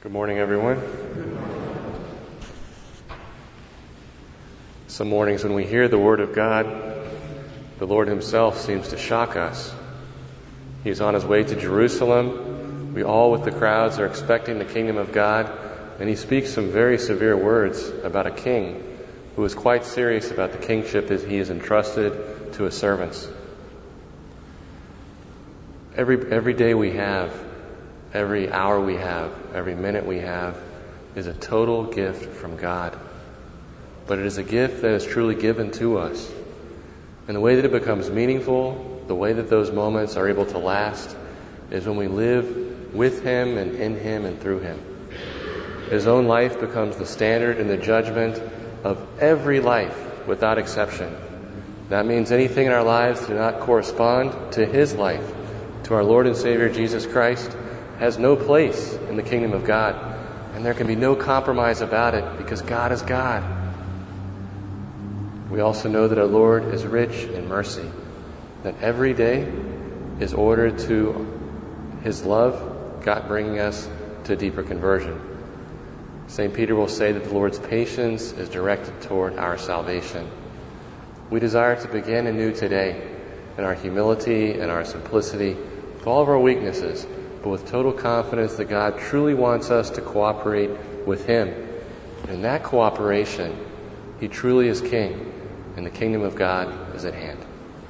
Good morning, everyone. Some mornings when we hear the Word of God, the Lord Himself seems to shock us. He's on His way to Jerusalem. We all with the crowds are expecting the kingdom of God, and He speaks some very severe words about a king who is quite serious about the kingship that He has entrusted to His servants. Every day we have, every hour we have, every minute we have is a total gift from God. But it is a gift that is truly given to us. And the way that it becomes meaningful, the way that those moments are able to last, is when we live with Him and in Him and through Him. His own life becomes the standard and the judgment of every life without exception. That means anything in our lives that do not correspond to His life, to our Lord and Savior Jesus Christ, has no place in the kingdom of God, and there can be no compromise about it because God is God. We also know that our Lord is rich in mercy, that every day is ordered to His love, God bringing us to deeper conversion. St. Peter will say that the Lord's patience is directed toward our salvation. We desire to begin anew today in our humility and our simplicity, with all of our weaknesses, but with total confidence that God truly wants us to cooperate with Him. And in that cooperation, He truly is King, and the kingdom of God is at hand.